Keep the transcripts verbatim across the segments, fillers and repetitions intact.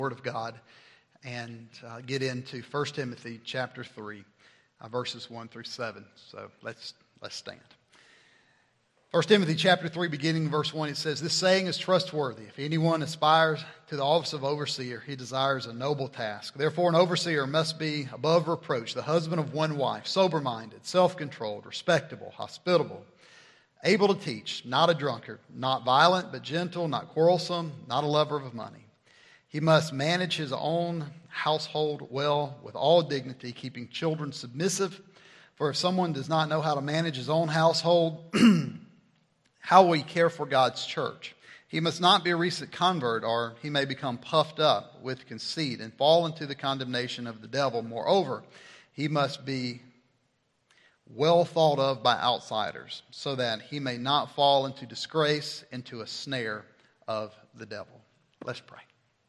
Word of God and uh, get into First Timothy chapter three, uh, verses one through seven. So let's let's stand. First Timothy chapter three, beginning verse one, it says, "This saying is trustworthy. If anyone aspires to the office of overseer, he desires a noble task. Therefore, an overseer must be above reproach, the husband of one wife, sober-minded, self-controlled, respectable, hospitable, able to teach, not a drunkard, not violent, but gentle, not quarrelsome, not a lover of money. He must manage his own household well with all dignity, keeping children submissive. For if someone does not know how to manage his own household, how will he care for God's church? He must not be a recent convert, or he may become puffed up with conceit and fall into the condemnation of the devil. Moreover, he must be well thought of by outsiders, so that he may not fall into disgrace, into a snare of the devil." Let's pray.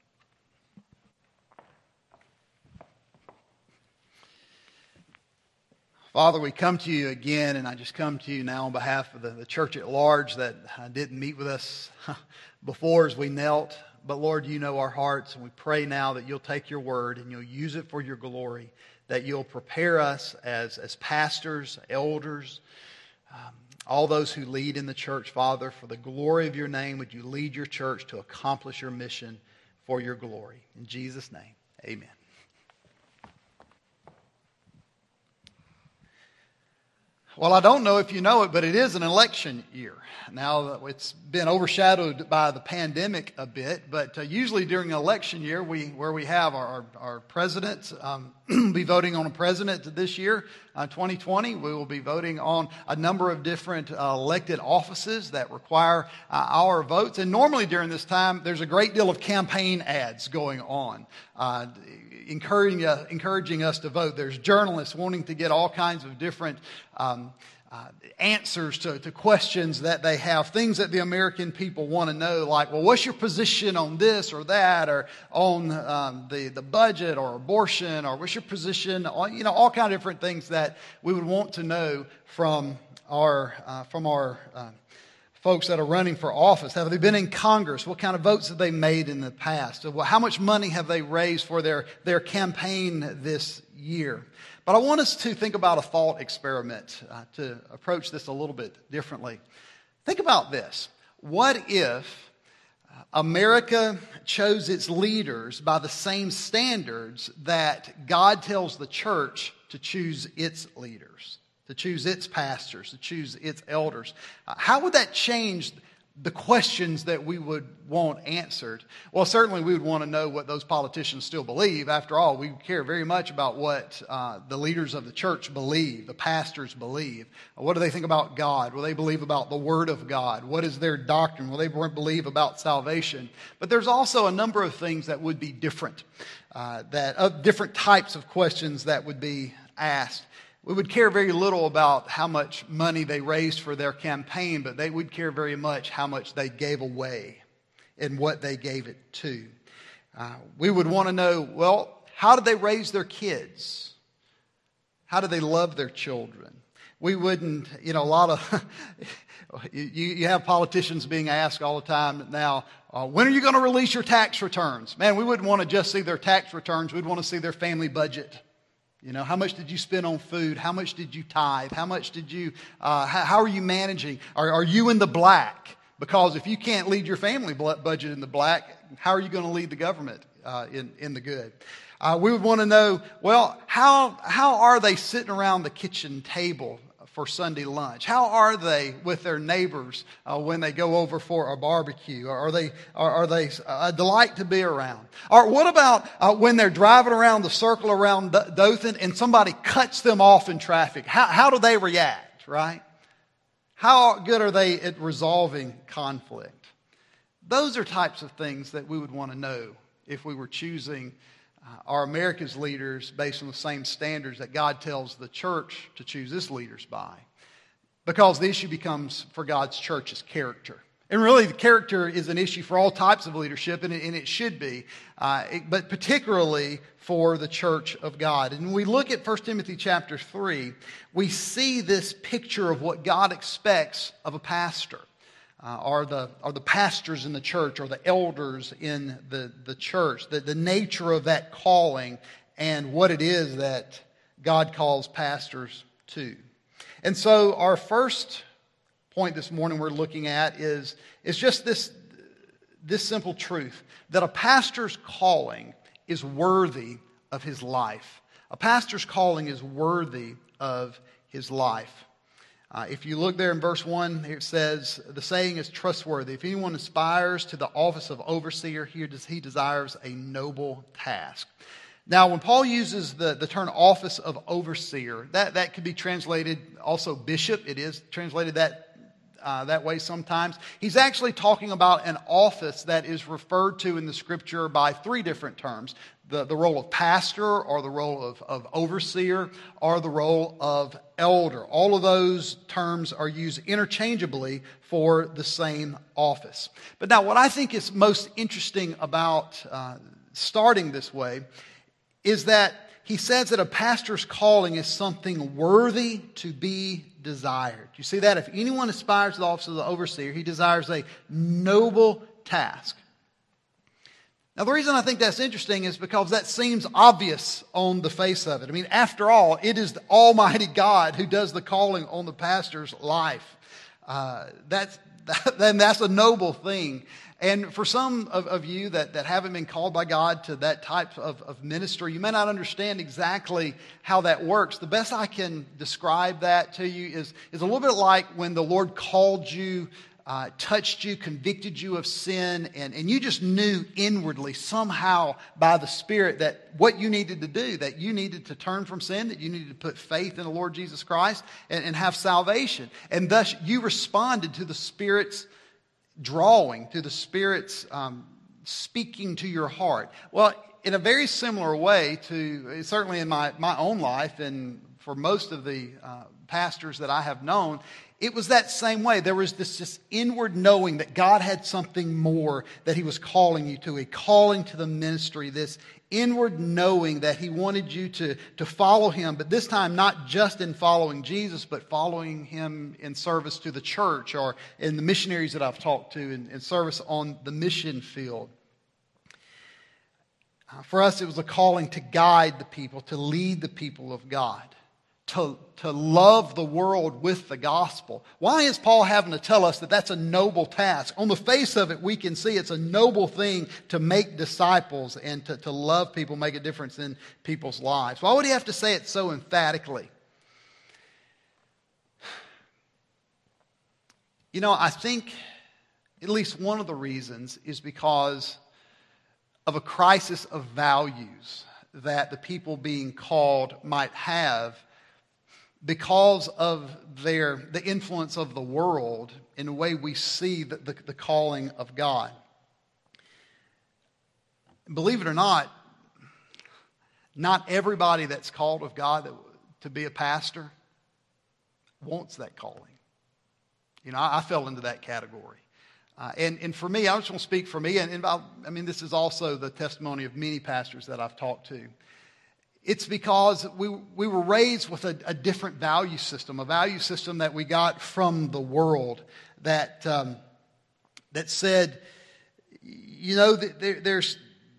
Father, we come to you again, and I just come to you now on behalf of the, the church at large that uh, didn't meet with us before as we knelt. But Lord, you know our hearts, and we pray now that you'll take your word and you'll use it for your glory, that you'll prepare us as, as pastors, elders, um, all those who lead in the church, Father, for the glory of your name. Would you lead your church to accomplish your mission for your glory? In Jesus' name, amen. Well, I don't know if you know it, but it is an election year. Now, it's been overshadowed by the pandemic a bit, but uh, usually during election year, we where we have our, our president, um, be voting on a president this year, uh, twenty twenty. We will be voting on a number of different uh, elected offices that require uh, our votes. And normally during this time, there's a great deal of campaign ads going on, uh, encouraging, uh, encouraging us to vote. There's journalists wanting to get all kinds of different um, Uh, answers to, to questions that they have, things that the American people want to know, like, well, what's your position on this or that, or on um, the, the budget or abortion, or what's your position on, you know, all kinds of different things that we would want to know from our, uh, from our uh, folks that are running for office. Have they been in Congress? What kind of votes have they made in the past? How much money have they raised for their, their campaign this year? But I want us to think about a thought experiment uh, to approach this a little bit differently. Think about this. What if America chose its leaders by the same standards that God tells the church to choose its leaders, to choose its pastors, to choose its elders? Uh, how would that change the questions that we would want answered? Well, certainly we would want to know what those politicians still believe. After all, we care very much about what uh, the leaders of the church believe, the pastors believe. What do they think about God? What do they believe about the Word of God? What is their doctrine? What do they believe about salvation? But there's also a number of things that would be different, uh, that uh, different types of questions that would be asked. We would care very little about how much money they raised for their campaign, but they would care very much how much they gave away and what they gave it to. Uh, we would want to know, well, how did they raise their kids? How did they love their children? We wouldn't, you know, a lot of, you, you have politicians being asked all the time now, uh, when are you going to release your tax returns? Man, we wouldn't want to just see their tax returns. We'd want to see their family budget. You know, how much did you spend on food? How much did you tithe? How much did you, uh, how, how are you managing? Are, are you in the black? Because if you can't lead your family budget in the black, how are you going to lead the government uh, in, in the good? Uh, we would want to know, well, how, how are they sitting around the kitchen table for Sunday lunch? How are they with their neighbors uh, when they go over for a barbecue? Or are they are, are they a delight to be around? Or what about uh, when they're driving around the circle around Dothan and somebody cuts them off in traffic? How, how do they react, right? How good are they at resolving conflict? Those are types of things that we would want to know if we were choosing Uh, our America's leaders based on the same standards that God tells the church to choose its leaders by. Because the issue becomes for God's church's character. And really the character is an issue for all types of leadership, and it, and it should be, uh, it, but particularly for the church of God. And when we look at First Timothy chapter three, we see this picture of what God expects of a pastor. uh, are the are the pastors in the church or the elders in the, the church, the, the nature of that calling and what it is that God calls pastors to. And so our first point this morning we're looking at is, is just this, this simple truth, that a pastor's calling is worthy of his life. A pastor's calling is worthy of his life. Uh, if you look there in verse one, it says, the saying is trustworthy. If anyone aspires to the office of overseer, he, he desires a noble task. Now, when Paul uses the, the term office of overseer, that, that could be translated also bishop. It is translated that Uh, that way sometimes. He's actually talking about an office that is referred to in the Scripture by three different terms. The, the role of pastor, or the role of, of overseer, or the role of elder. All of those terms are used interchangeably for the same office. But now what I think is most interesting about uh, starting this way is that he says that a pastor's calling is something worthy to be desired. You see that? If anyone aspires to the office of the overseer, he desires a noble task. Now, the reason I think that's interesting is because that seems obvious on the face of it. I mean, after all, it is the Almighty God who does the calling on the pastor's life. Uh, that's, that, that's a noble thing. And for some of, of you that, that haven't been called by God to that type of, of ministry, you may not understand exactly how that works. The best I can describe that to you is, is a little bit like when the Lord called you, uh, touched you, convicted you of sin, and, and you just knew inwardly somehow by the Spirit that what you needed to do, that you needed to turn from sin, that you needed to put faith in the Lord Jesus Christ and, and have salvation. And thus you responded to the Spirit's drawing, to the Spirit's um, speaking to your heart. Well, in a very similar way to, certainly in my, my own life and for most of the uh, pastors that I have known, it was that same way. There was this, this inward knowing that God had something more that He was calling you to, a calling to the ministry, this inward knowing that He wanted you to, to follow Him, but this time not just in following Jesus, but following Him in service to the church or in the missionaries that I've talked to in, in service on the mission field. Uh, for us, it was a calling to guide the people, to lead the people of God. To, to love the world with the gospel. Why is Paul having to tell us that that's a noble task? On the face of it, we can see it's a noble thing to make disciples and to, to love people, make a difference in people's lives. Why would he have to say it so emphatically? You know, I think at least one of the reasons is because of a crisis of values that the people being called might have because of their the influence of the world in the way we see the, the, the calling of God. Believe it or not, not everybody that's called of God to be a pastor wants that calling. You know, I, I fell into that category. Uh, and, and for me, I just want to speak for me, and, and I, I mean, this is also the testimony of many pastors that I've talked to. It's because we we were raised with a, a different value system, a value system that we got from the world that um, that said, you know, there, there's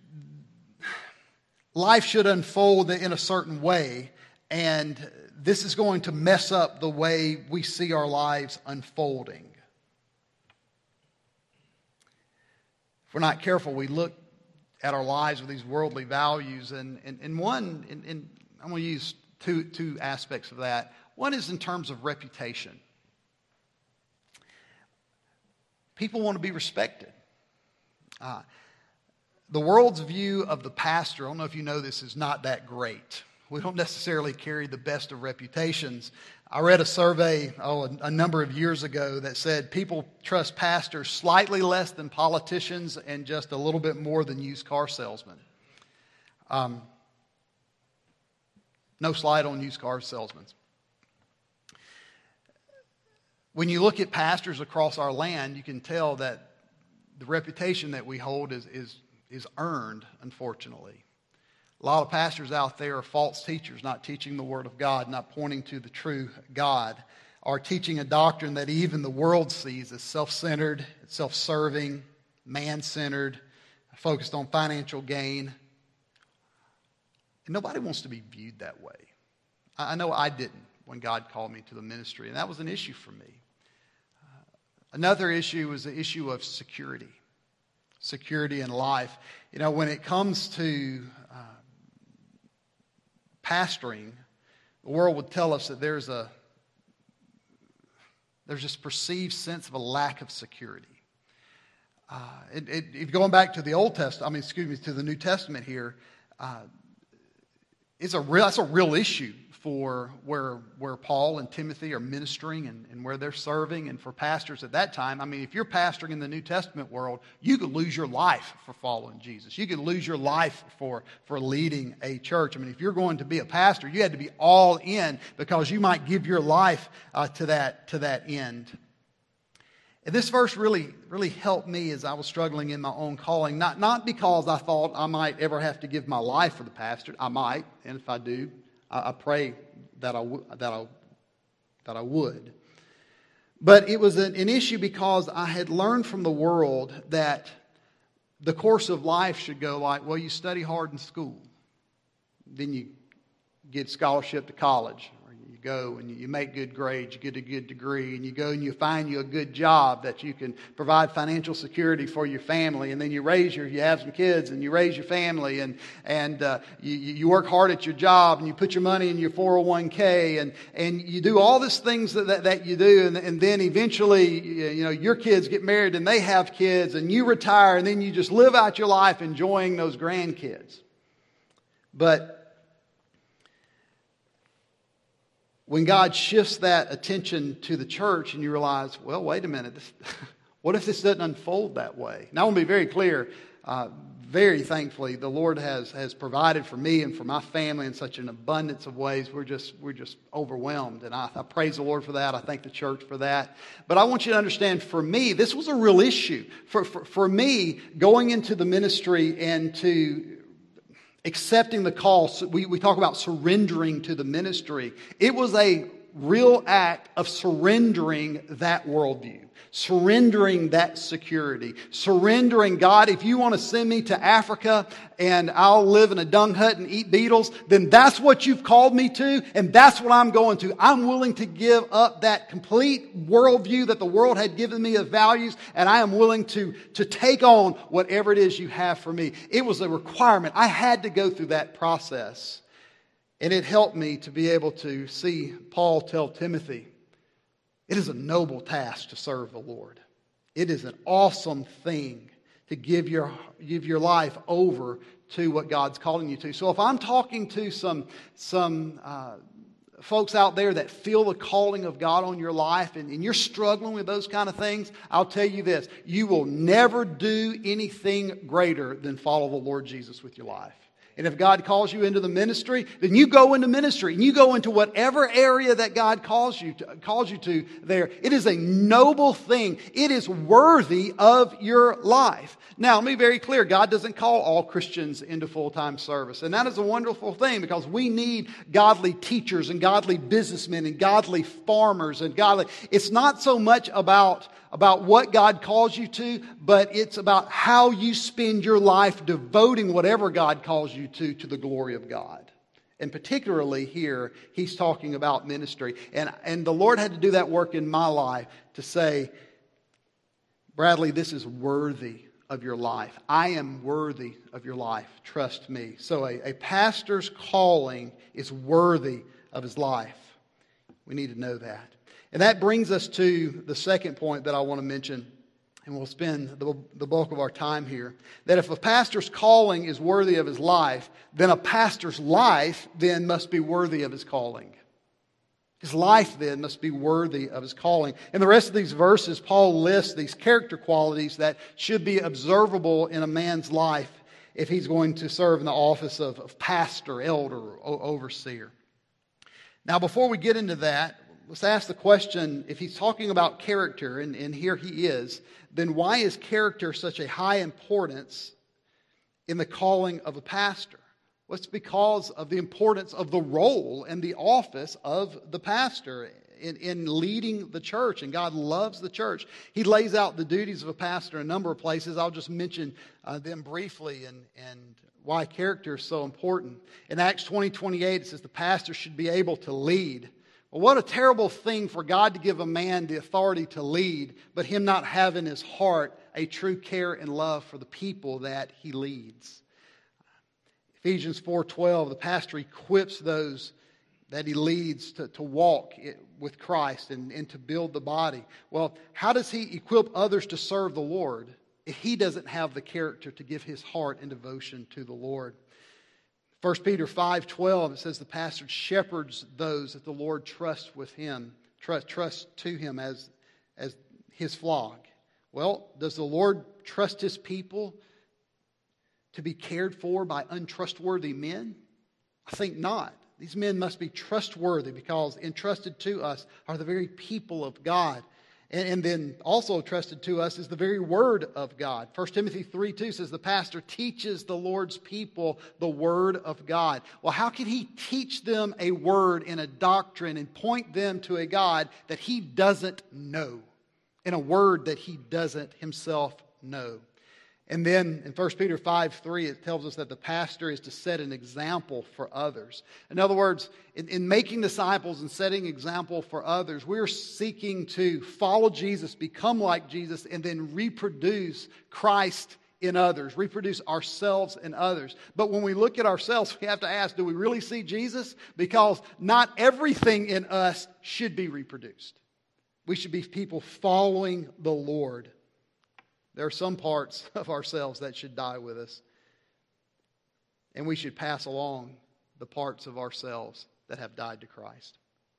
life should unfold in a certain way, and this is going to mess up the way we see our lives unfolding. If we're not careful, we look at our lives with these worldly values. And, and, and one, and, and I'm going to use two, two aspects of that. One is in terms of reputation. People want to be respected. Uh, the world's view of the pastor, I don't know if you know this, is not that great. We don't necessarily carry the best of reputations. I read a survey oh, a, a number of years ago that said people trust pastors slightly less than politicians and just a little bit more than used car salesmen. Um, no slide on used car salesmen. When you look at pastors across our land, you can tell that the reputation that we hold is, is, is earned, unfortunately. A lot of pastors out there are false teachers, not teaching the Word of God, not pointing to the true God. are teaching a doctrine that even the world sees as self-centered, self-serving, man-centered, focused on financial gain. And nobody wants to be viewed that way. I know I didn't when God called me to the ministry, and that was an issue for me. Uh, another issue was the issue of security. Security in life. You know, when it comes to uh, pastoring, the world would tell us that there's a there's this perceived sense of a lack of security. Uh, it, it, if going back to the Old Testament, I mean, excuse me, to the New Testament here, uh, it's a real that's a real issue for where where Paul and Timothy are ministering and, and where they're serving, and for pastors at that time. I mean, if you're pastoring in the New Testament world, you could lose your life for following Jesus. You could lose your life for, for leading a church. I mean, if you're going to be a pastor, you had to be all in because you might give your life uh, to that to that end. And this verse really, really helped me as I was struggling in my own calling. Not, not because I thought I might ever have to give my life for the pastor. I might, and if I do, I, I pray that I, w- that, I, that I would. But it was an, an issue because I had learned from the world that the course of life should go like, well, you study hard in school. Then you get scholarship to college. Go and you make good grades, you get a good degree, and you go and you find you a good job that you can provide financial security for your family, and then you raise your, you have some kids and you raise your family, and and uh, you, you work hard at your job, and you put your money in your four oh one k, and and you do all these things that, that, that you do, and, and then eventually, you know, your kids get married and they have kids, and you retire, and then you just live out your life enjoying those grandkids. But when God shifts that attention to the church and you realize, well, wait a minute, this, what if this doesn't unfold that way? Now, I want to be very clear. Uh, very thankfully, the Lord has has provided for me and for my family in such an abundance of ways. We're just we're just overwhelmed, and I, I praise the Lord for that. I thank the church for that. But I want you to understand, for me, this was a real issue. For for, for me, going into the ministry and to accepting the call, we, we talk about surrendering to the ministry. It was a real act of surrendering that worldview, surrendering that security, surrendering, God, if you want to send me to Africa and I'll live in a dung hut and eat beetles, then that's what you've called me to, and that's what I'm going to. I'm willing to give up that complete worldview that the world had given me of values, and I am willing to, to take on whatever it is you have for me. It was a requirement. I had to go through that process. And it helped me to be able to see Paul tell Timothy, it is a noble task to serve the Lord. It is an awesome thing to give your, give your life over to what God's calling you to. So if I'm talking to some, some uh, folks out there that feel the calling of God on your life and, and you're struggling with those kind of things, I'll tell you this, you will never do anything greater than follow the Lord Jesus with your life. And if God calls you into the ministry, then you go into ministry and you go into whatever area that God calls you to, calls you to there. It is a noble thing. It is worthy of your life. Now, let me be very clear. God doesn't call all Christians into full-time service. And that is a wonderful thing because we need godly teachers and godly businessmen and godly farmers and godly. It's not so much about about what God calls you to, but it's about how you spend your life devoting whatever God calls you to, to the glory of God. And particularly here, he's talking about ministry. And, and the Lord had to do that work in my life to say, Bradley, this is worthy of your life. I am worthy of your life. Trust me. So a, a pastor's calling is worthy of his life. We need to know that. And that brings us to the second point that I want to mention, and we'll spend the, the bulk of our time here, that if a pastor's calling is worthy of his life, then a pastor's life then must be worthy of his calling. His life then must be worthy of his calling. In the rest of these verses, Paul lists these character qualities that should be observable in a man's life if he's going to serve in the office of, of pastor, elder, or overseer. Now, before we get into that, let's ask the question, if he's talking about character, and, and here he is, then why is character such a high importance in the calling of a pastor? Well, it's because of the importance of the role and the office of the pastor in, in leading the church, and God loves the church. He lays out the duties of a pastor in a number of places. I'll just mention uh, them briefly and, and why character is so important. In Acts twenty twenty-eight, it says the pastor should be able to lead. Well, what a terrible thing for God to give a man the authority to lead, but him not have in his heart a true care and love for the people that he leads. Ephesians four twelve, the pastor equips those that he leads to, to walk with Christ and, and to build the body. Well, how does he equip others to serve the Lord if he doesn't have the character to give his heart and devotion to the Lord? First Peter five twelve, it says the pastor shepherds those that the Lord trusts with him, trust, trust to him as, as his flock. Well, does the Lord trust his people to be cared for by untrustworthy men? I think not. These men must be trustworthy because entrusted to us are the very people of God. And, and then also trusted to us is the very word of God. First Timothy three two says the pastor teaches the Lord's people the word of God. Well, how can he teach them a word in a doctrine and point them to a God that he doesn't know, in a word that he doesn't himself know? And then in First Peter five three, it tells us that the pastor is to set an example for others. In other words, in, in making disciples and setting example for others, we're seeking to follow Jesus, become like Jesus, and then reproduce Christ in others, reproduce ourselves in others. But when we look at ourselves, we have to ask, do we really see Jesus? Because not everything in us should be reproduced. We should be people following the Lord. There are some parts of ourselves that should die with us. And we should pass along the parts of ourselves that have died to Christ.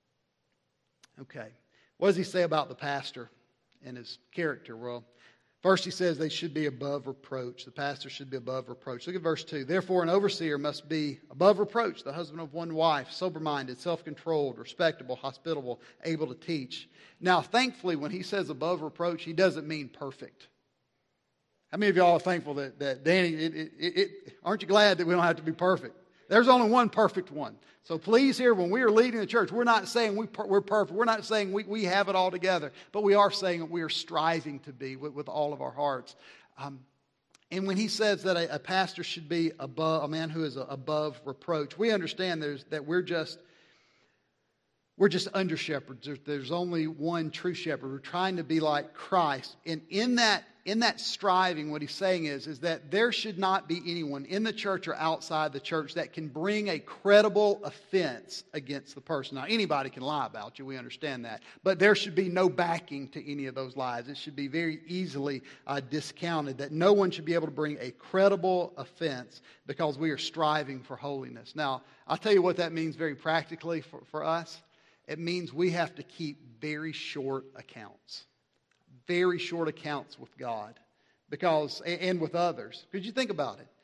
Okay. What does he say about the pastor and his character? Well, first he says they should be above reproach. The pastor should be above reproach. Look at verse two. Therefore, an overseer must be above reproach, the husband of one wife, sober-minded, self-controlled, respectable, hospitable, able to teach. Now, thankfully, when he says above reproach, he doesn't mean perfect. How many of y'all are thankful that, that Danny, it, it, it, aren't you glad that we don't have to be perfect? There's only one perfect one. So please here, when we are leading the church, we're not saying we, we're perfect. We're not saying we, we have it all together. But we are saying that we are striving to be with, with all of our hearts. Um, and when he says that a, a pastor should be above, a man who is above reproach, we understand there's, that we're just, we're just under shepherds. There's, there's only one true shepherd. We're trying to be like Christ. And in that In that striving, what he's saying is, is that there should not be anyone in the church or outside the church that can bring a credible offense against the person. Now, anybody can lie about you. We understand that. But there should be no backing to any of those lies. It should be very easily uh, discounted, that no one should be able to bring a credible offense because we are striving for holiness. Now, I'll tell you what that means very practically for, for us. It means we have to keep very short accounts. Very short accounts with God, because and with others. Because you think about it.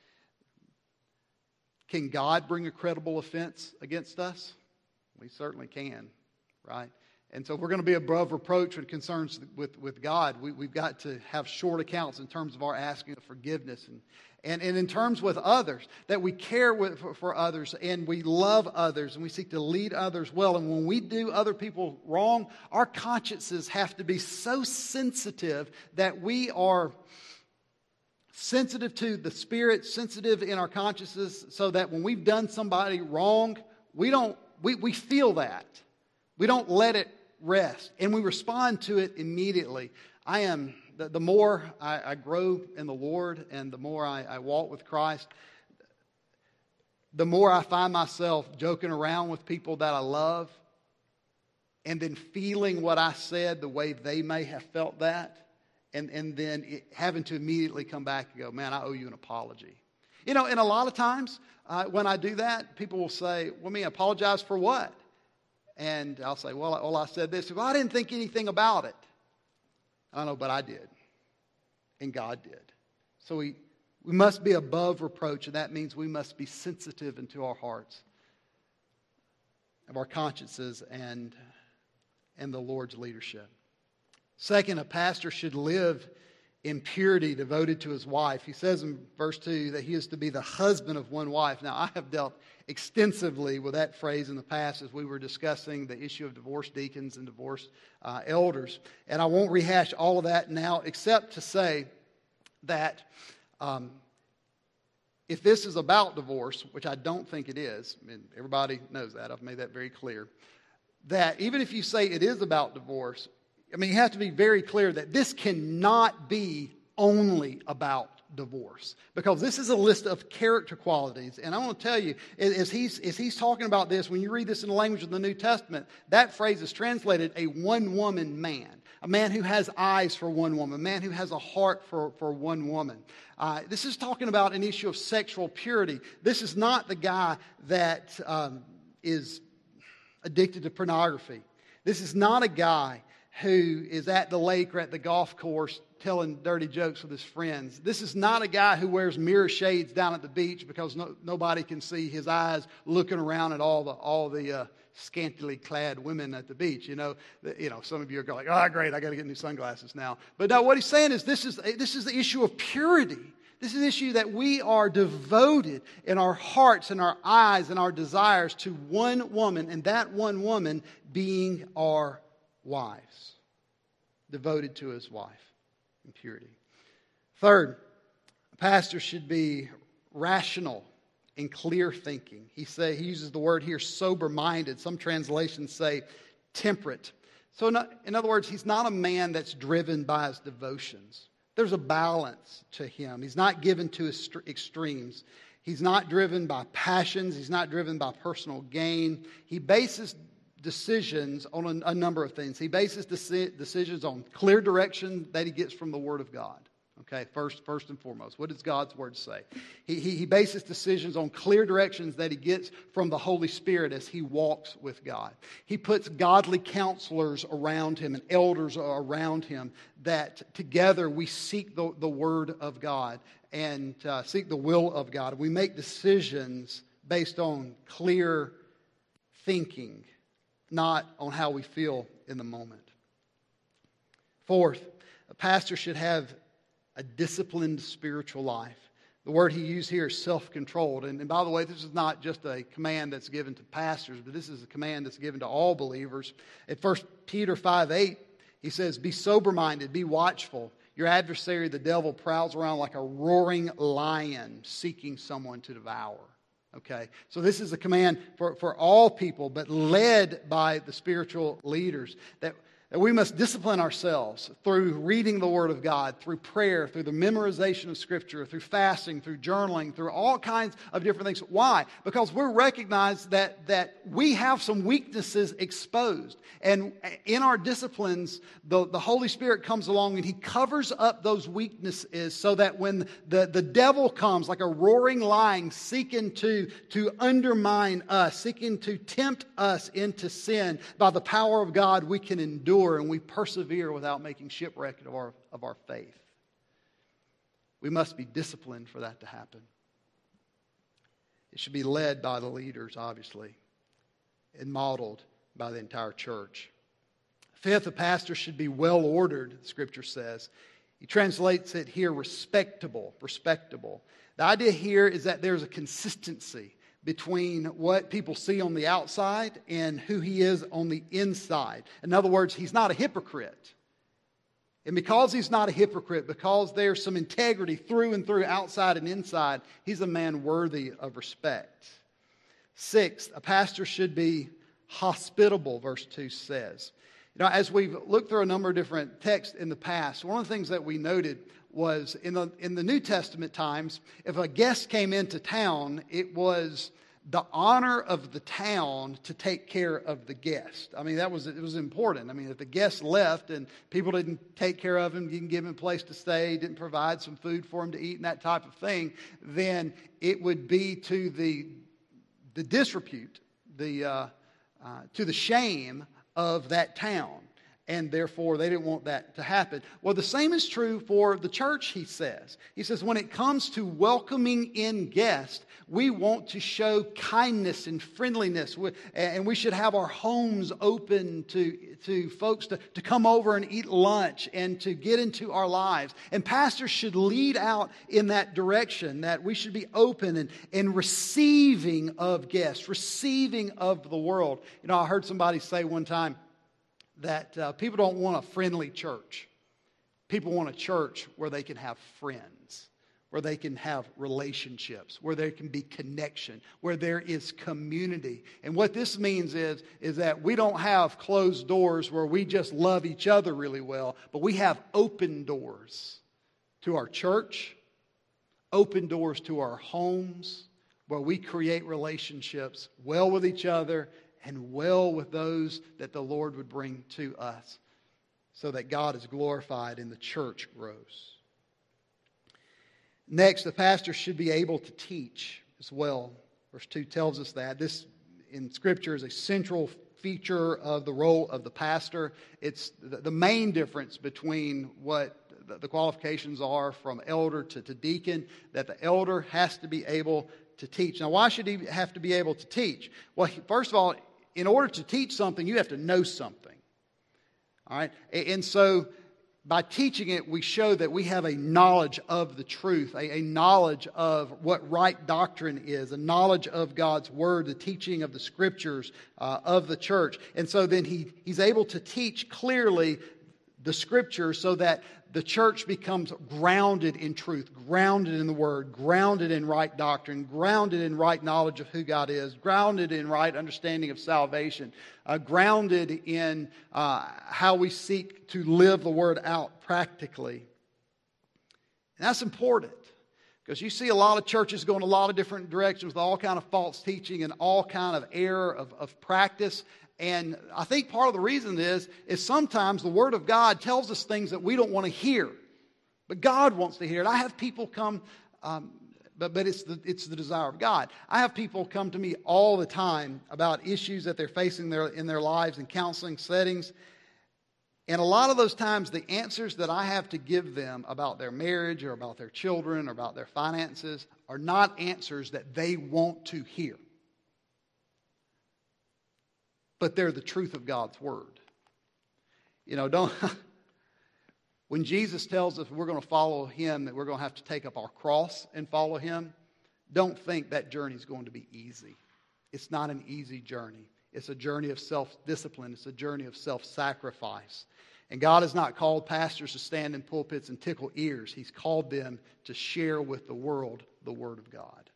Can God bring a credible offense against us? We certainly can, right? And so if we're going to be above reproach when it concerns with, with God, we, we've got to have short accounts in terms of our asking of forgiveness. And, and, and in terms with others, that we care with, for, for others and we love others and we seek to lead others well. And when we do other people wrong, our consciences have to be so sensitive that we are sensitive to the Spirit, sensitive in our consciences, so that when we've done somebody wrong, we don't we, we feel that. We don't let it rest, and we respond to it immediately. I am, the, the more I, I grow in the Lord and the more I, I walk with Christ, the more I find myself joking around with people that I love and then feeling what I said the way they may have felt that, and, and then it, having to immediately come back and go, man, I owe you an apology. You know, and a lot of times uh, when I do that, people will say, well, me, apologize for what? And I'll say, well, I, well, I said this. Well, I didn't think anything about it. I know, but I did. And God did. So we, we must be above reproach, and that means we must be sensitive into our hearts, of our consciences, and, and the Lord's leadership. Second, a pastor should live in purity, devoted to his wife. He says in verse two that he is to be the husband of one wife. Now, I have dealt extensively with that phrase in the past as we were discussing the issue of divorced deacons and divorced uh, elders. And I won't rehash all of that now, except to say that um, if this is about divorce, which I don't think it is, and everybody knows that, I've made that very clear, that even if you say it is about divorce, I mean, you have to be very clear that this cannot be only about divorce, because this is a list of character qualities. And I want to tell you, as he's, as he's talking about this, when you read this in the language of the New Testament, that phrase is translated a one-woman man, a man who has eyes for one woman, a man who has a heart for, for one woman. Uh, this is talking about an issue of sexual purity. This is not the guy that um, is addicted to pornography. This is not a guy who is at the lake or at the golf course telling dirty jokes with his friends. This is not a guy who wears mirror shades down at the beach because no, nobody can see his eyes looking around at all the all the uh, scantily clad women at the beach. You know, the, you know, some of you are going, "Oh, great! I got to get new sunglasses now." But no, what he's saying is this is this is the issue of purity. This is the issue that we are devoted in our hearts and our eyes and our desires to one woman, and that one woman being our wives, devoted to his wife in purity. Third, a pastor should be rational and clear thinking. He say he uses the word here sober-minded. Some translations say temperate. So in other words, he's not a man that's driven by his devotions. There's a balance to him. He's not given to his extremes. He's not driven by passions. He's not driven by personal gain. He bases decisions on a, a number of things. He bases deci- decisions on clear direction that he gets from the Word of God. Okay, first, first and foremost, what does God's Word say? He, he, he bases decisions on clear directions that he gets from the Holy Spirit as he walks with God. He puts godly counselors around him and elders around him that together we seek the, the Word of God and uh, seek the will of God. We make decisions based on clear thinking, not on how we feel in the moment. Fourth, a pastor should have a disciplined spiritual life. The word he used here is self-controlled. And, and by the way, this is not just a command that's given to pastors, but this is a command that's given to all believers. At First Peter five eight, he says, "Be sober-minded, be watchful. Your adversary, the devil, prowls around like a roaring lion, seeking someone to devour." Okay, so this is a command for, for all people, but led by the spiritual leaders, that, that we must discipline ourselves through reading the Word of God, through prayer, through the memorization of Scripture, through fasting, through journaling, through all kinds of different things. Why? Because we recognize that, that we have some weaknesses exposed. And in our disciplines, the, the Holy Spirit comes along and He covers up those weaknesses so that when the, the devil comes like a roaring lion seeking to, to undermine us, seeking to tempt us into sin, by the power of God we can endure and we persevere without making shipwreck of our, of our faith. We must be disciplined for that to happen. It should be led by the leaders, obviously, and modeled by the entire church. Fifth, a pastor should be well ordered, Scripture says. He translates it here respectable, respectable. The idea here is that there's a consistency between what people see on the outside and who he is on the inside. In other words, he's not a hypocrite. And because he's not a hypocrite, because there's some integrity through and through, outside and inside, he's a man worthy of respect. Sixth, a pastor should be hospitable, verse two says. You know, as we've looked through a number of different texts in the past, one of the things that we noted was in the in the New Testament times, if a guest came into town, it was the honor of the town to take care of the guest. I mean, that was it was important. I mean, if the guest left and people didn't take care of him, didn't give him a place to stay, didn't provide some food for him to eat and that type of thing, then it would be to the the disrepute, the uh, uh, to the shame of that town. and therefore they didn't want that to happen. Well, the same is true for the church, he says. He says when it comes to welcoming in guests, we want to show kindness and friendliness, and we should have our homes open to, to folks to, to come over and eat lunch and to get into our lives. And pastors should lead out in that direction, that we should be open and, and receiving of guests, receiving of the world. You know, I heard somebody say one time that uh, people don't want a friendly church. People want a church where they can have friends, where they can have relationships, where there can be connection, where there is community. And what this means is, is that we don't have closed doors where we just love each other really well, but we have open doors to our church, open doors to our homes, where we create relationships well with each other and well with those that the Lord would bring to us, so that God is glorified and the church grows. Next, the pastor should be able to teach as well. Verse two tells us that. This in Scripture is a central feature of the role of the pastor. It's the main difference between what the qualifications are from elder to, to deacon, that the elder has to be able to teach. Now, why should he have to be able to teach? Well, first of all, in order to teach something, you have to know something. All right? And so, by teaching it, we show that we have a knowledge of the truth, a, a knowledge of what right doctrine is, a knowledge of God's Word, the teaching of the Scriptures uh, of the church. And so then he, he's able to teach clearly the Scriptures so that the church becomes grounded in truth, grounded in the Word, grounded in right doctrine, grounded in right knowledge of who God is, grounded in right understanding of salvation, uh, grounded in uh, how we seek to live the Word out practically. And that's important, because you see a lot of churches going a lot of different directions with all kind of false teaching and all kind of error of, of practice. And I think part of the reason is, is sometimes the Word of God tells us things that we don't want to hear. But God wants to hear it. I have people come, um, but, but it's, the, it's the desire of God. I have people come to me all the time about issues that they're facing their, in their lives in counseling settings. And a lot of those times, the answers that I have to give them about their marriage or about their children or about their finances are not answers that they want to hear. But they're the truth of God's Word. You know, don't... When Jesus tells us we're going to follow Him, that we're going to have to take up our cross and follow Him, don't think that journey is going to be easy. It's not an easy journey. It's a journey of self-discipline. It's a journey of self-sacrifice. And God has not called pastors to stand in pulpits and tickle ears. He's called them to share with the world the Word of God.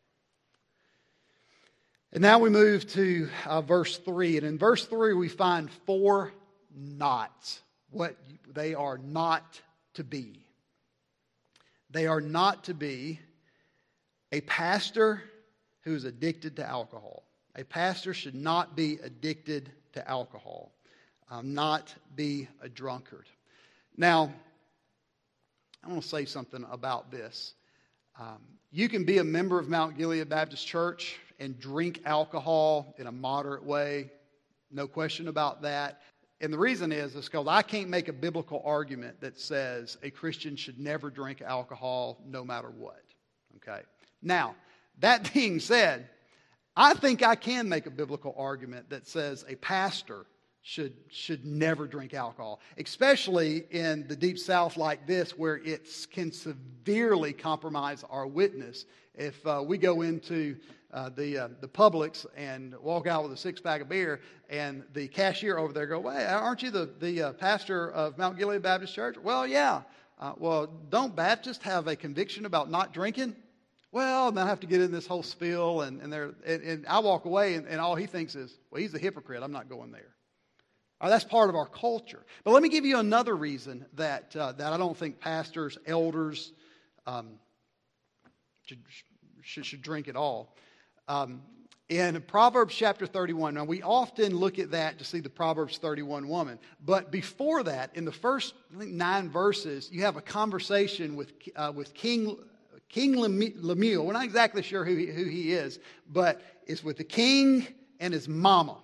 And now we move to uh, verse three. And in verse three we find four nots. What they are not to be. They are not to be a pastor who is addicted to alcohol. A pastor should not be addicted to alcohol. Um, not be a drunkard. Now, I want to say something about this. Um, you can be a member of Mount Gilead Baptist Church and drink alcohol in a moderate way. No question about that. And the reason is, is because I can't make a biblical argument that says a Christian should never drink alcohol no matter what. Okay. Now, that being said, I think I can make a biblical argument that says a pastor should, should never drink alcohol, especially in the Deep South like this, where it can severely compromise our witness. If uh, we go into uh, the uh, the Publix and walk out with a six-pack of beer, and the cashier over there go, "Hey, aren't you the, the uh, pastor of Mount Gilead Baptist Church?" "Well, yeah." Uh, well, don't Baptists have a conviction about not drinking? Well, and I have to get in this whole spiel, and, and, and, and I walk away, and, and all he thinks is, well, he's a hypocrite. I'm not going there. Uh, that's part of our culture. But let me give you another reason that uh, that I don't think pastors, elders um, should, should, should drink at all. Um, in Proverbs chapter thirty-one, now we often look at that to see the Proverbs thirty-one woman. But before that, in the first I think, nine verses, you have a conversation with uh, with King King Lemuel. We're not exactly sure who he, who he is, but it's with the king and his mama.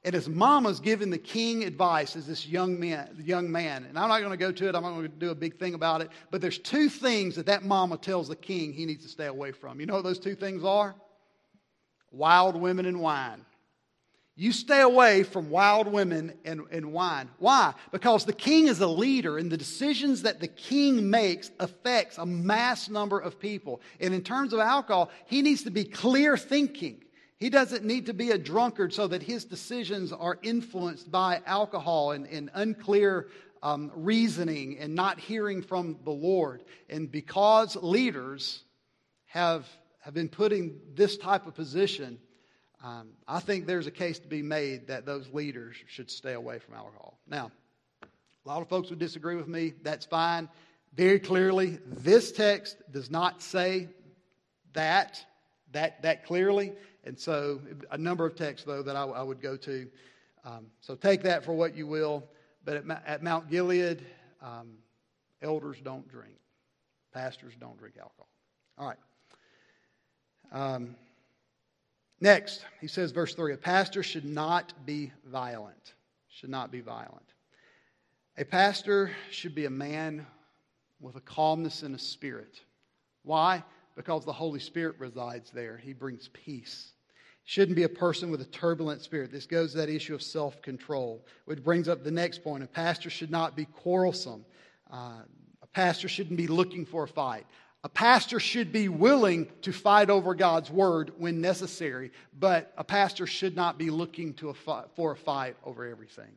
And his mama's giving the king advice as this young man, young man. And I'm not going to go to it. I'm not going to do a big thing about it. But there's two things that that mama tells the king he needs to stay away from. You know what those two things are? Wild women and wine. You stay away from wild women and, and wine. Why? Because the king is a leader, and the decisions that the king makes affects a mass number of people. And in terms of alcohol, he needs to be clear thinking. He doesn't need to be a drunkard so that his decisions are influenced by alcohol and, and unclear um, reasoning and not hearing from the Lord. And because leaders have, have been put in this type of position, um, I think there's a case to be made that those leaders should stay away from alcohol. Now, a lot of folks would disagree with me. That's fine. Very clearly, this text does not say that, that, that clearly. And so a number of texts, though, that I, I would go to. Um, so take that for what you will. But at, at Mount Gilead, um, elders don't drink. Pastors don't drink alcohol. All right. Um, next, he says, verse three, a pastor should not be violent. Should not be violent. A pastor should be a man with a calmness and a spirit. Why? Because the Holy Spirit resides there. He brings peace. Shouldn't be a person with a turbulent spirit. This goes to that issue of self-control, which brings up the next point. A pastor should not be quarrelsome. Uh, a pastor shouldn't be looking for a fight. A pastor should be willing to fight over God's word when necessary, but a pastor should not be looking to a fi- for a fight over everything.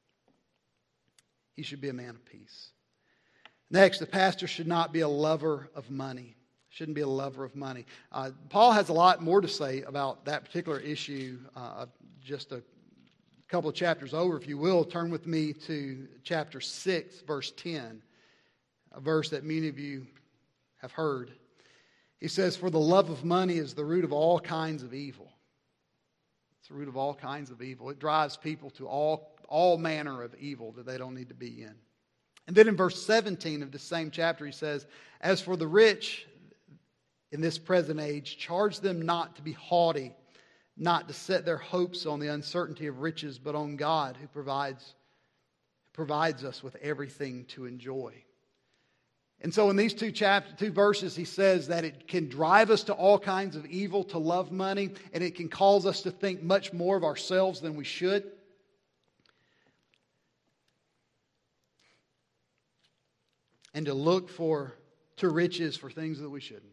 He should be a man of peace. Next, a pastor should not be a lover of money. Shouldn't be a lover of money. Uh, Paul has a lot more to say about that particular issue uh, just a couple of chapters over. If you will, turn with me to chapter six, verse ten, a verse that many of you have heard. He says, for the love of money is the root of all kinds of evil. It's the root of all kinds of evil. It drives people to all, all manner of evil that they don't need to be in. And then in verse seventeen of the same chapter, he says, as for the rich in this present age, charge them not to be haughty, not to set their hopes on the uncertainty of riches, but on God who provides, provides us with everything to enjoy. And so in these two chapters, two verses, he says that it can drive us to all kinds of evil to love money, and it can cause us to think much more of ourselves than we should. And to look for to riches for things that we shouldn't.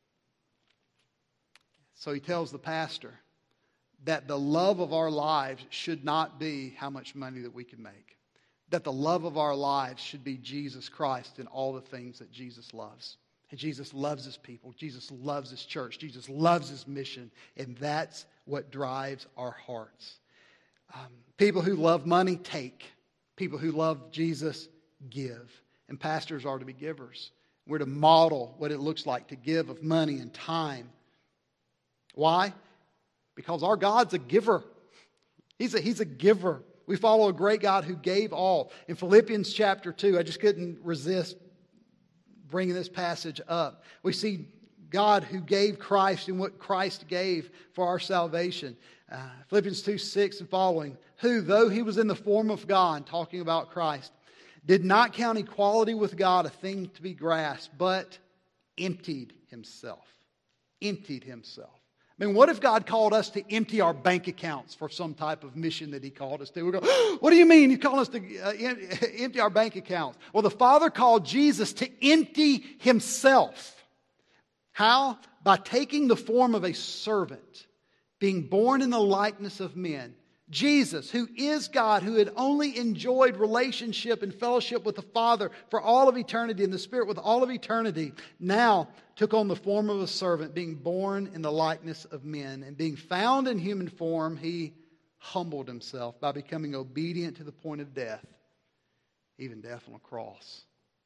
So he tells the pastor that the love of our lives should not be how much money that we can make. That the love of our lives should be Jesus Christ and all the things that Jesus loves. And Jesus loves his people. Jesus loves his church. Jesus loves his mission. And that's what drives our hearts. Um, people who love money, take. People who love Jesus, give. And pastors are to be givers. We're to model what it looks like to give of money and time. Why? Because our God's a giver. He's a, he's a giver. We follow a great God who gave all. In Philippians chapter two, I just couldn't resist bringing this passage up. We see God who gave Christ and what Christ gave for our salvation. Uh, Philippians two, six and following. Who, though he was in the form of God, talking about Christ, did not count equality with God a thing to be grasped, but emptied himself. Emptied himself. I mean, what if God called us to empty our bank accounts for some type of mission that he called us to? We go, what do you mean he's calling us to uh, empty our bank accounts? Well, the Father called Jesus to empty himself. How? By taking the form of a servant, being born in the likeness of men. Jesus, who is God, who had only enjoyed relationship and fellowship with the Father for all of eternity and the Spirit with all of eternity, now took on the form of a servant, being born in the likeness of men. And being found in human form, he humbled himself by becoming obedient to the point of death, even death on a cross.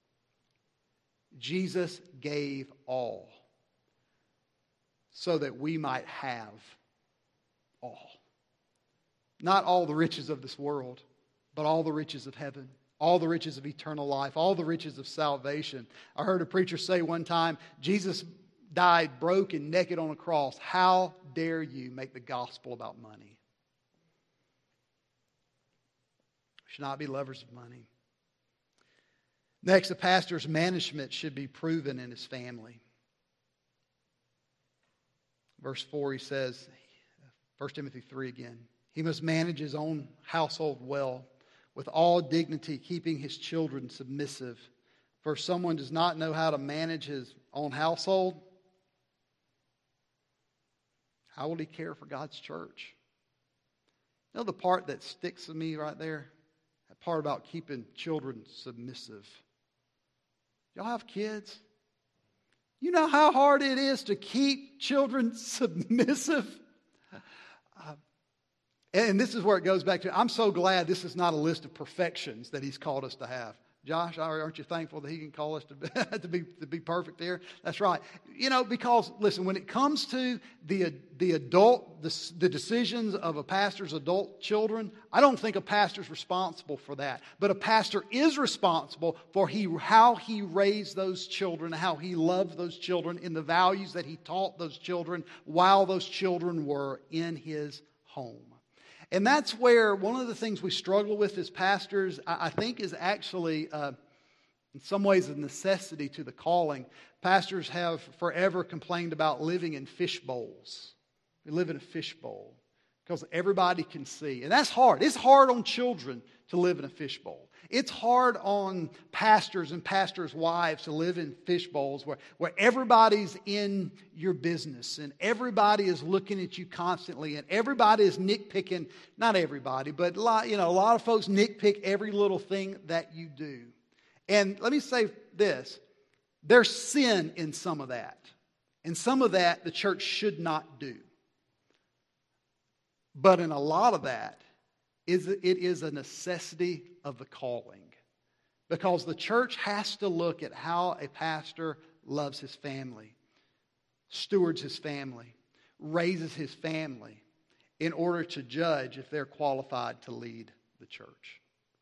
Jesus gave all so that we might have all. Not all the riches of this world, but all the riches of heaven, all the riches of eternal life, all the riches of salvation. I heard a preacher say one time, Jesus died broke and naked on a cross. How dare you make the gospel about money? should not be lovers of money. Next, the pastor's management should be proven in his family. Verse four, he says, First Timothy three again, he must manage his own household well, with all dignity, keeping his children submissive. For if someone does not know how to manage his own household, how will he care for God's church? You know the part that sticks with me right there? That part about keeping children submissive. Y'all have kids? You know how hard it is to keep children submissive? Uh, and this is where it goes back to, I'm so glad this is not a list of perfections that he's called us to have. Josh, aren't you thankful that he can call us to be, to be, to be perfect here? That's right. You know, because, listen, when it comes to the, the adult, the, the decisions of a pastor's adult children, I don't think a pastor's responsible for that. But a pastor is responsible for he, how he raised those children, how he loved those children, in the values that he taught those children while those children were in his home. And that's where one of the things we struggle with as pastors, I think, is actually, uh, in some ways, a necessity to the calling. Pastors have forever complained about living in fish bowls. We live in a fish bowl because everybody can see. And that's hard. It's hard on children to live in a fish bowl. It's hard on pastors and pastors' wives to live in fish bowls where, where everybody's in your business and everybody is looking at you constantly and everybody is nitpicking, not everybody, but a lot, you know, a lot of folks nitpick every little thing that you do. And let me say this, there's sin in some of that. And some of that the church should not do. But in a lot of that, is it is a necessity of the calling. Because the church has to look at how a pastor loves his family, stewards his family, raises his family, in order to judge if they're qualified to lead the church.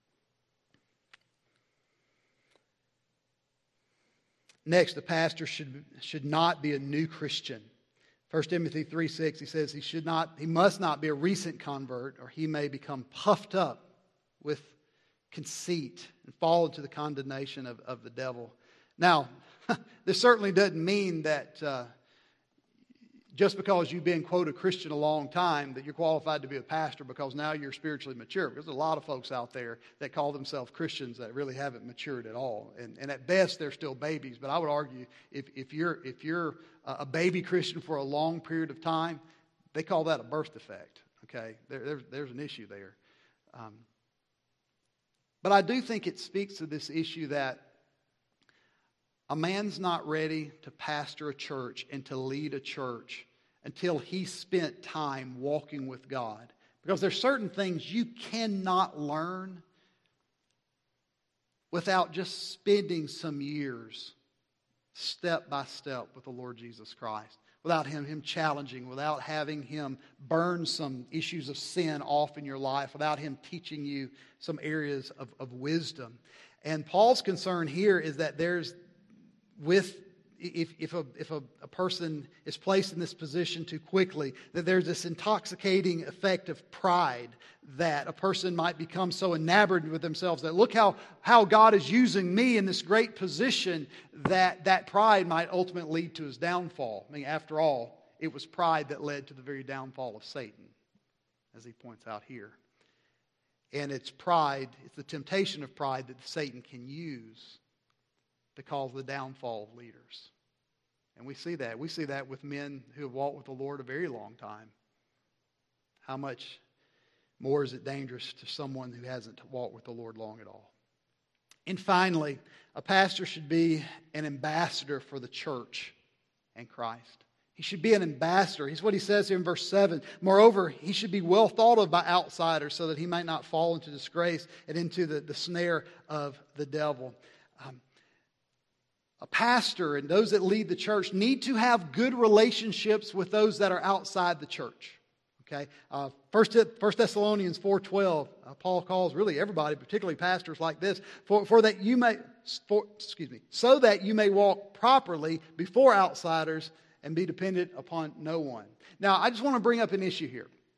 Next, the pastor should, should not be a new Christian. First Timothy three six, he says he should not, he must not be a recent convert, or he may become puffed up with conceit and fall into the condemnation of, of the devil. Now, this certainly doesn't mean that uh, just because you've been, quote, a Christian a long time, that you're qualified to be a pastor because now you're spiritually mature. Because there's a lot of folks out there that call themselves Christians that really haven't matured at all. And, and at best, they're still babies. But I would argue if, if you're if you're a baby Christian for a long period of time, they call that a birth defect. Okay, there, there's, there's an issue there. Um, but I do think it speaks to this issue that a man's not ready to pastor a church and to lead a church until he's spent time walking with God. Because there's certain things you cannot learn without just spending some years step by step with the Lord Jesus Christ. Without him, him challenging, without having him burn some issues of sin off in your life, without him teaching you some areas of, of wisdom. And Paul's concern here is that there's with if if a if a, a person is placed in this position too quickly, that there's this intoxicating effect of pride, that a person might become so enamored with themselves that look how how God is using me in this great position, that that pride might ultimately lead to his downfall. I mean, after all, it was pride that led to the very downfall of Satan, as he points out here. And it's pride, it's the temptation of pride that Satan can use to cause the downfall of leaders. And we see that. We see that with men who have walked with the Lord a very long time. How much more is it dangerous to someone who hasn't walked with the Lord long at all? And finally, a pastor should be an ambassador for the church and Christ. He should be an ambassador. Here's what he says here in verse seven. Moreover, he should be well thought of by outsiders so that he might not fall into disgrace and into the, the snare of the devil. Um, A pastor and those that lead the church need to have good relationships with those that are outside the church. Okay, uh, First, First Thessalonians four twelve, uh, Paul calls really everybody, particularly pastors like this, for, for that you may, for, excuse me, so that you may walk properly before outsiders and be dependent upon no one. Now, I just want to bring up an issue here.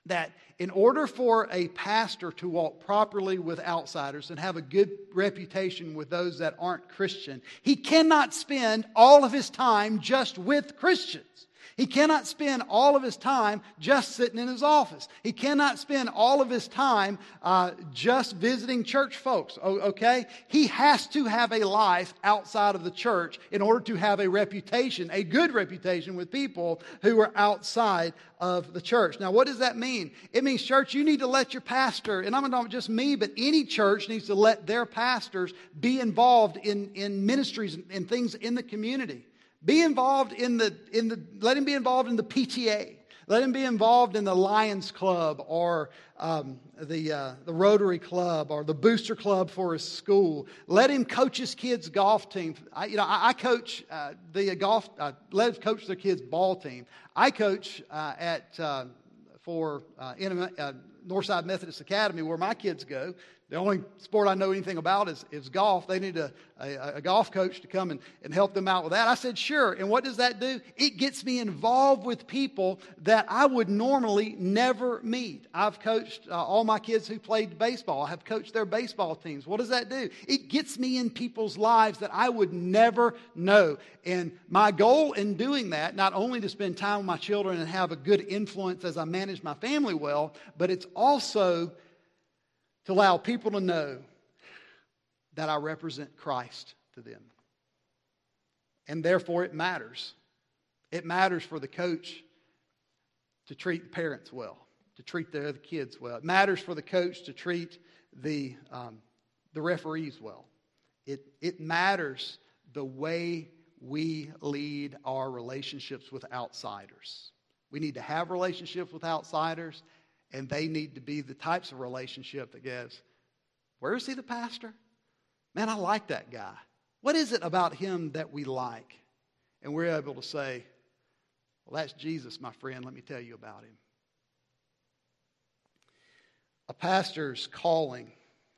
that in order for a pastor to walk properly with outsiders and have a good reputation with those that aren't Christian, he cannot spend all of his time just with Christians. He cannot spend all of his time just sitting in his office. He cannot spend all of his time uh, just visiting church folks, okay? He has to have a life outside of the church in order to have a reputation, a good reputation with people who are outside of the church. Now, what does that mean? It means, church, you need to let your pastor, and I'm not just me, but any church needs to let their pastors be involved in, in ministries and, and things in the community. Be involved in the, in the, let him be involved in the P T A. Let him be involved in the Lions Club or um, the, uh, the Rotary Club or the Booster Club for his school. Let him coach his kids' golf team. I, you know, I, I coach uh, the golf, uh, let him coach their kids' ball team. I coach uh, at, uh, for uh, in, uh, Northside Methodist Academy where my kids go. The only sport I know anything about is, is golf. They need a, a, a golf coach to come and, and help them out with that. I said, sure. And what does that do? It gets me involved with people that I would normally never meet. I've coached uh, all my kids who played baseball. I have coached their baseball teams. What does that do? It gets me in people's lives that I would never know. And my goal in doing that, not only to spend time with my children and have a good influence as I manage my family well, but it's also to allow people to know that I represent Christ to them. And therefore it matters. It matters for the coach to treat the parents well, to treat the other kids well. It matters for the coach to treat the, um, the referees well. It, it matters the way we lead our relationships with outsiders. We need to have relationships with outsiders. And they need to be the types of relationship that goes, where is he the pastor? Man, I like that guy. What is it about him that we like? And we're able to say, well, that's Jesus, my friend. Let me tell you about him. A pastor's calling,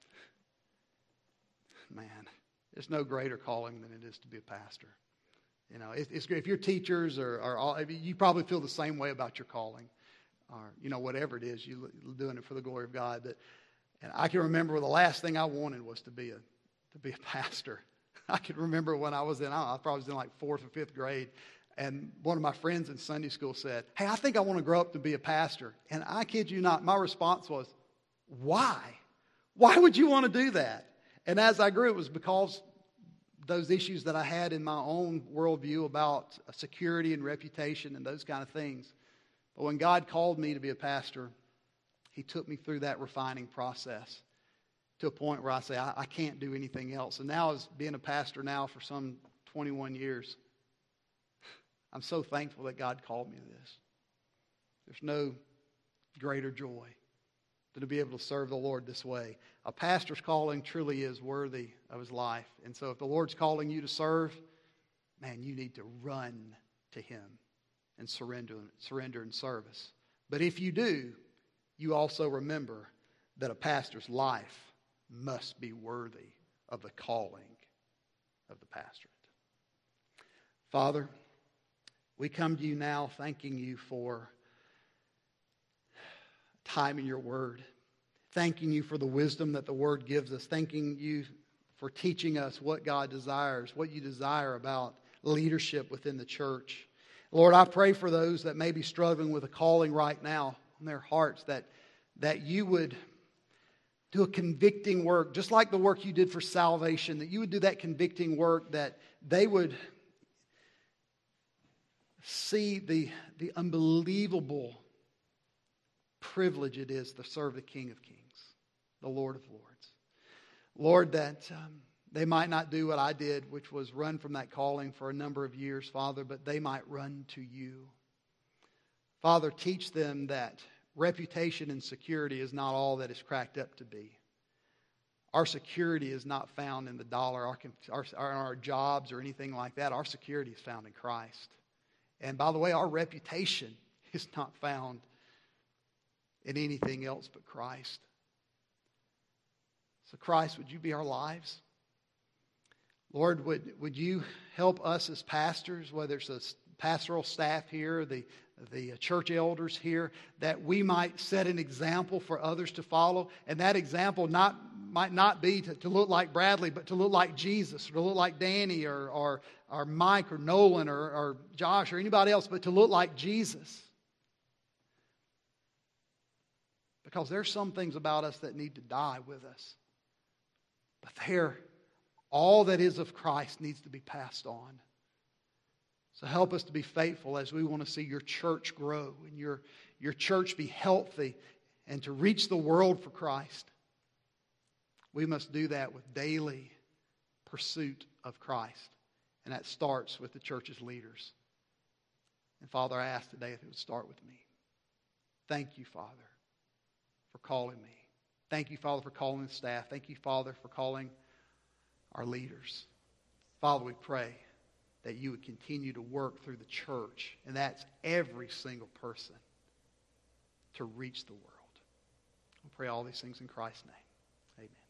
man, there's no greater calling than it is to be a pastor. You know, it's, it's if your teachers are, are all, you probably feel the same way about your calling. Or, you know, whatever it is, you're doing it for the glory of God. But, and I can remember the last thing I wanted was to be a to be a pastor. I can remember when I was in, I, don't know, I probably was in like fourth or fifth grade, and one of my friends in Sunday school said, hey, I think I want to grow up to be a pastor. And I kid you not, my response was, why? Why would you want to do that? And as I grew, it was because those issues that I had in my own worldview about security and reputation and those kind of things. But when God called me to be a pastor, He took me through that refining process to a point where I say, I, I can't do anything else. And now, as being a pastor now for some twenty-one years, I'm so thankful that God called me to this. There's no greater joy than to be able to serve the Lord this way. A pastor's calling truly is worthy of his life. And so if the Lord's calling you to serve, man, you need to run to Him and surrender, surrender in service. But if you do, you also remember that a pastor's life must be worthy of the calling of the pastorate. Father, we come to you now thanking you for time in your word, thanking you for the wisdom that the word gives us, thanking you for teaching us what God desires, what you desire about leadership within the church. Lord, I pray for those that may be struggling with a calling right now in their hearts, that, that you would do a convicting work, just like the work you did for salvation, that you would do that convicting work, that they would see the, the unbelievable privilege it is to serve the King of Kings, the Lord of Lords. Lord, that um, they might not do what I did, which was run from that calling for a number of years, Father, but they might run to you. Father, teach them that reputation and security is not all that it's cracked up to be. Our security is not found in the dollar, our, our, our jobs or anything like that. Our security is found in Christ. And by the way, our reputation is not found in anything else but Christ. So Christ, would you be our lives? Lord, would, would you help us as pastors, whether it's the pastoral staff here, the the church elders here, that we might set an example for others to follow. And that example not might not be to, to look like Bradley, but to look like Jesus, or to look like Danny, or, or, or Mike, or Nolan, or, or Josh, or anybody else, but to look like Jesus. Because there's some things about us that need to die with us. But there, all that is of Christ needs to be passed on. So help us to be faithful as we want to see your church grow and your, your church be healthy and to reach the world for Christ. We must do that with daily pursuit of Christ. And that starts with the church's leaders. And Father, I ask today if it would start with me. Thank you, Father, for calling me. Thank you, Father, for calling the staff. Thank you, Father, for calling our leaders. Father, we pray that you would continue to work through the church, and that's every single person, to reach the world. We pray all these things in Christ's name. Amen.